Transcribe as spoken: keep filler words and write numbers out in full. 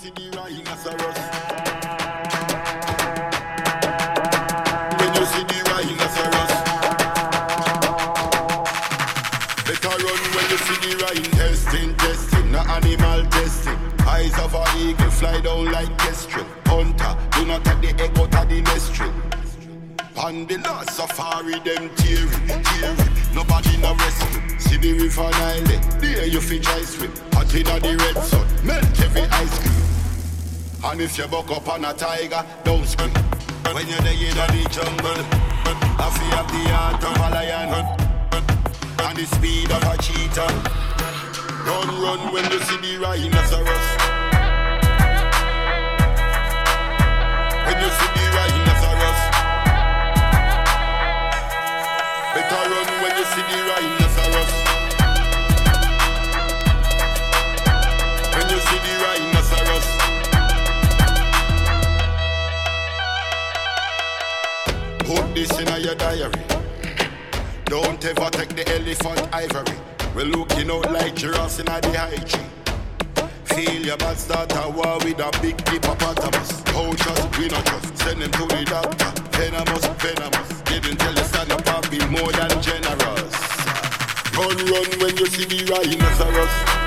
see the rhinoceros. When you see the rhinoceros. Better run when you see the rhino. Testing, testing, not animal testing. Eyes of an eagle fly down like kestrel. Hunter, do not take the egg out of the nestral. On the last safari, them tearing, tearing. Nobody no rescue. See the river Nile, there you fit try swim. Hot inna the red sun, melt every ice cream. And if you buck up on a tiger, don't scream. When you're there in the jungle, I feel have the heart of a lion and the speed of a cheetah. Run, run when you see the rhinoceros. When you see the rhinoceros. Better run when you see the rhinoceros. When you see the rhinoceros. Put this in your diary. Don't ever take the elephant ivory. We're looking out like giraffes in the high tree. Feel your bad start a war with a big hippopotamus. How trust, we not trust. Send them to the doctor. Venomous, venomous. Didn't tell you stand up and be more than generous. Run, run when you see the rhinoceros.